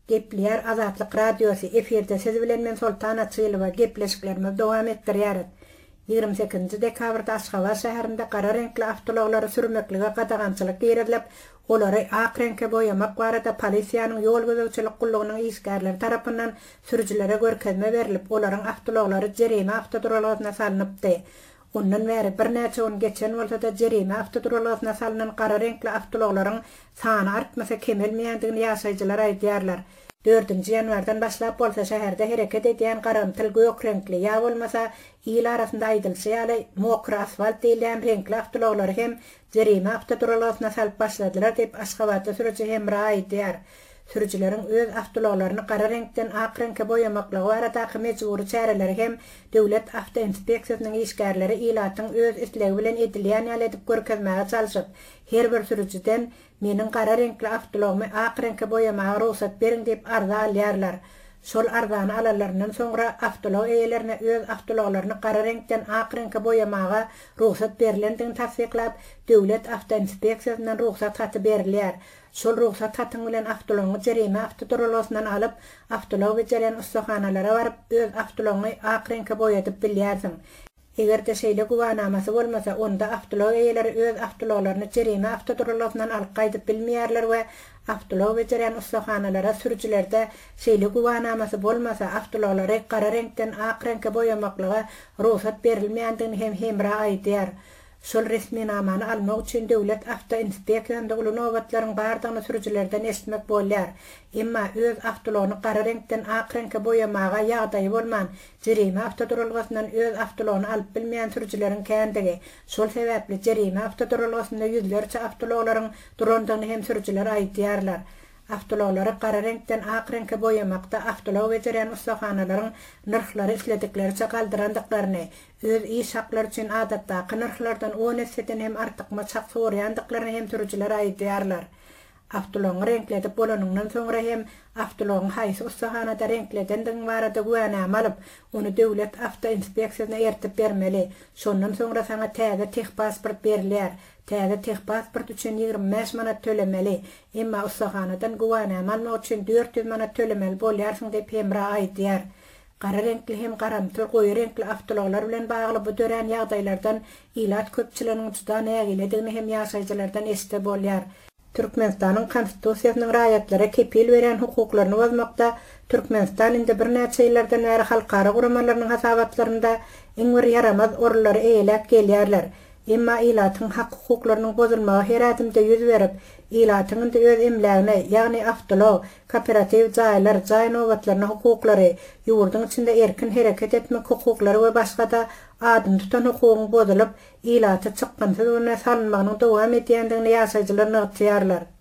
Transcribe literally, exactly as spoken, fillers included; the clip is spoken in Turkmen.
Gepler Azatlyk radiosu efirde siz bilen men Sultan Atçylova gepleşiklerimi dowam etdirýär. ýygrimi sekizinji dekabrda Aşgabat şäherinde gara renkli avtologlara sürmeklige gadagançylyk girilip, olary ak reňke boýamak barada polisiýanyň ýol gözegçilik gullygynyň işgärleri tarapyndan sürüjilere görkezme berilip, olaryň avtologlary jerime avtoduralagyna salynıpdy. Ondan bäri bir näçe on geçen bolsa-da jerime avtoduralagyna salynan gara renkli avtologlaryň sany artmasa kemelmeýändigini ýaşaýjylar aýdýarlar. dördünji ýanwardan başlap bolsa şäherde hereket edýän garantyl gök renkli ýa bolmasa ýyl arasynda aýdylşy ýaly mokry asfalt diýilen renkli avtologlary hem jerime avtoduralagyna salyp başladylar diýip Aşgabatda sürüji hemra aýdýar. Sürüjileriň öz avtologlaryny gara renkden ak reňke boýamaklygy barada mejburi çäreleri hem döwlet awtoinspeksiýasynyň işgärleri ilatyň öz islegi bilen edilýän ýaly edip görkezmäge çalyşyp, her bir sürüjiden meniň gara renkli avtologymy ak reňke boýamaga ruhsat beriň diýip arza alýarlar. Şol arzany alalaryndan soňra avtolog eýelerine öz avtologlaryny gara reňkden ak reňke boýamaga ruhsat berilendigini tasdiklap, döwlet awtoinspeksiýasynyň ruhsat haty berilýär. Şol ruhsat hatyň bilen avtology jerime avtoduralagyndan alyp, avtolog bejerýän ustahanalara baryp öz avtology ak reňke boýadyp bilýärsiň. Egerde şeýle guwanamasy bolmasa, onda avtolog eýeleri öz avtologlaryny jerime avtoduralagyndan alyp gaýdyp bilmeýärler we avtolog bejerýän ustahanalara sürüjilerde şeýle guwanamasy bolmasa, avtologlary gara reňkden ak reňke boýamaklyga ruhsat berilmeýändigini hem hemra aýdýar. Şol resmi namany almak üçin döwlet awtoinspeksiýasynda uly nowatlaryň bardygyny sürüjilerden esmek bolýar. Emma öz avtologyny gara reňkden ak reňke boýamaga ýagdaýy bolman, jerime avtoduralagyndan öz avtologyny alyp bilmeýän sürüjileriň kändigi. Şol sebäpli jerime avtoduralagynda ýüzlerçe avtologlaryň durandygyny hem sürüjiler aýdýarlar. Avtologlary gara reňkden ak reňke boýamakda avtolog bejerýän ustahanalaryň nyrhlary isledikleri galdyrandyklaryny, öz iş haklary üçin adatdaky nyrhlardan on eseden hem artykma çak soraýandyklaryny hem sürüjiler aýdýarlar. Avtologyny reňkledip bolanyndan soňra hem avtologyň haýsy ustahanada reňkledendiň barada güwänäme alyp, onu döwlet awtoinspeksiýasyna ertip bermeli. Şondan soňra saňa täze tehpasport berilýär. Täze tehpasport üçin ýygrimi beş manat tölemeli. Emma ustahanadan güwänäme almak üçin dört yüz manat tölemeli bolýarsyň diýip hemra aýdýar. Gara reňkli hem garamtyl goýy reňkli avtologlar bilen bagly bu dören ýagdaýlardan ilat köpçiliginiň juda nägiledigini hem ýaşaýjylardan esde bolýar. Türkmenistanyň konstitusiýasynyň raýatlary kepil beren hukuklaryny bozmakda, Türkmenistan indi bir näçe ýyllardan bäri halkara guramalarynyň hasabatlarynda iň bir yaramaz orulary eýelek gelýärler. Emma ilatyň hak hukuklarynyň bozulmagy her adymda ýüz berip, ilatyň öz emlegine, ýagny avtolog, kooperativ jaýlar, jaý nowatlarynyň hukuklary, ýurduň içinde erkin hereket etmek hukuklary we başga da adım tutan hukugyň bozulup, ilaty çykgynsyz we salynmagynyň dowam edýändigini ýaşaýjylar nygtýarlar.